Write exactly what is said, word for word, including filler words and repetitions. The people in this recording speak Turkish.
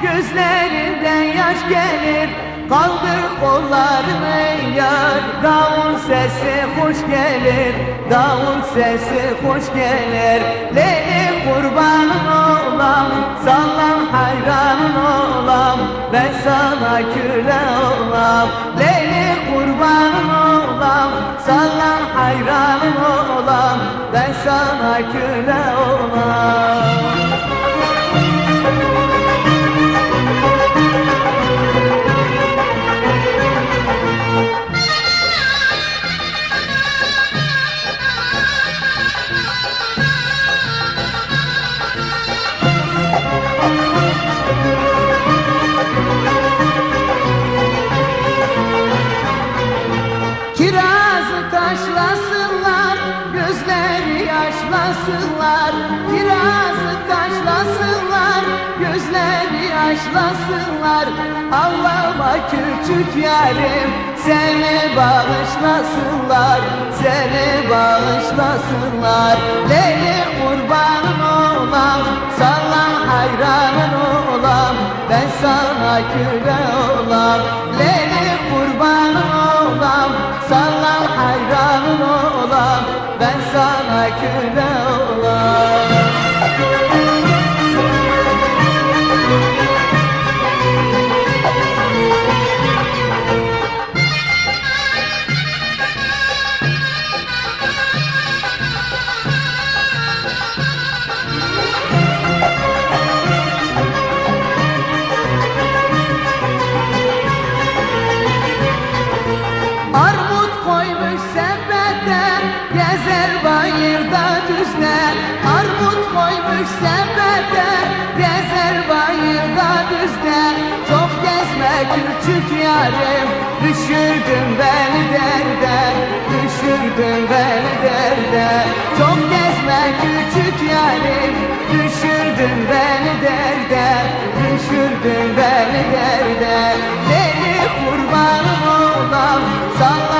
gözlerinden yaş gelir. Kaldır kollarını ey yar, davul sesi hoş gelir, davul sesi hoş gelir. Leyli kurbanın olam, sallan hayranın olam, ben sana köle olam. Leyli kurbanın olam, sallan hayranın olam, ben sana köle olam. Kirazı taşlasınlar, gözleri yaşlasınlar. Kirazı taşlasınlar, gözleri yaşlasınlar. Ağlama küçük yarim, seni bağışlasınlar, seni bağışlasınlar. Leyli kurbanın olam, sallan hayranın olam, ben sana köle olam. Leyli kurbanın olam, sallan hayranın olam, ben sana köle olam. Armut koymuş sepete, gezer bayırda düzde. Armut koymuş sepete, gezer bayırda düzde. Çok gezme küçük yarim, düşürdün beni derde, düşürdün beni derde. Çok gezme küçük yarim, düşürdün beni derde, düşürdün beni derde. Deli kurbanım olam, salla